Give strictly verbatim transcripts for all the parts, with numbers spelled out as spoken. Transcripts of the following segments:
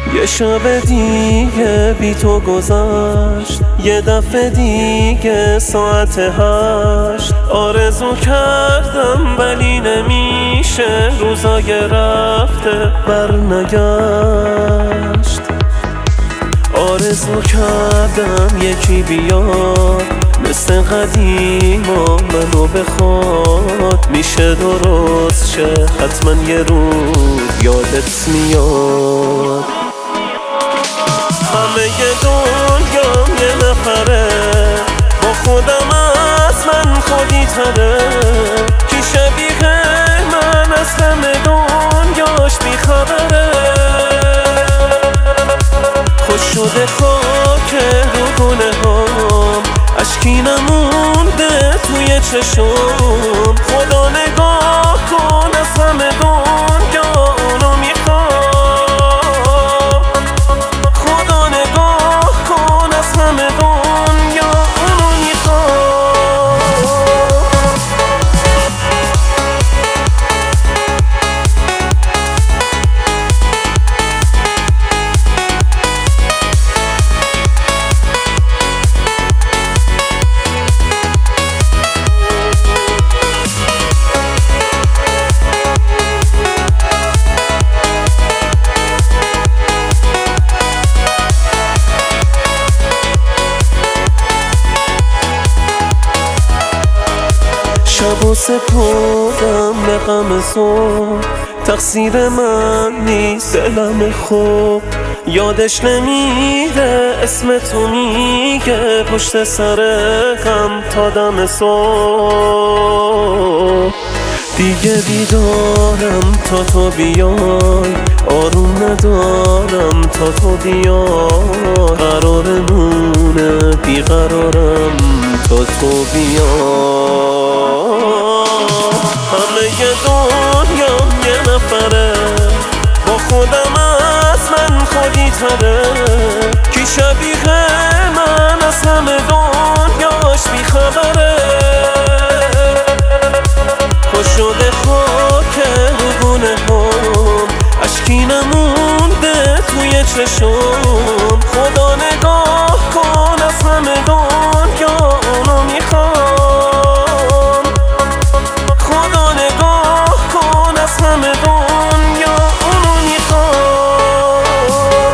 یه شب دیگه بی تو گذشت، یه دفعه دیگه ساعت هشت. آرزو کردم ولی نمیشه، روزای رفته بر نگشت. آرزو کردم یکی بیاد مثل قدیما منو بخواد، میشه درست شه حتما یه روز یادت میاد. همه یه دنیام یه نفره، با خودم از من خودی تره. کی شبیه من از همه دنیاش بیخبره. خوش شده خاک رو گونه هام، اشکی نمونده توی چشم. خدا نگاه کن از همه دنیا اونو میخوام. خدا نگاه کن از همه دنیا اونو میخوام. شب و سپردم به غم صبح، تقصیر من نیست دلم خوب. یادش نمیره اسم تو میگه پشت سر غم تا دم صبح. دیگه بیدارم تا تو بیای، آروم ندارم تا تو بیای. قرارمونه بیقرارم تا تو بیای. همه یه دنیام یه نفره، با خودم از من خودی تره. کی شبیه من از همه دنیاش بیخبره. خوش شده خاک رو گونه هم، اشکی نمونده توی چشم. خدا نگاه کن از همه دنیا اونو میخوام. خدا نگاه کن از همه دنیا اونو میخوام.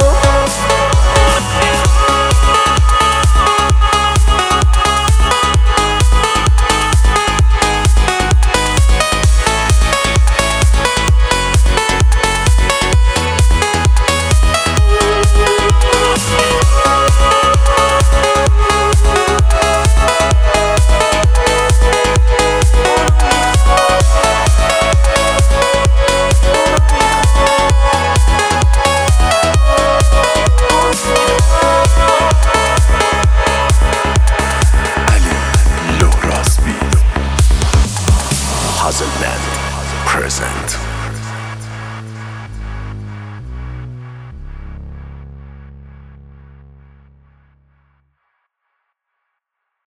Hazelnet present.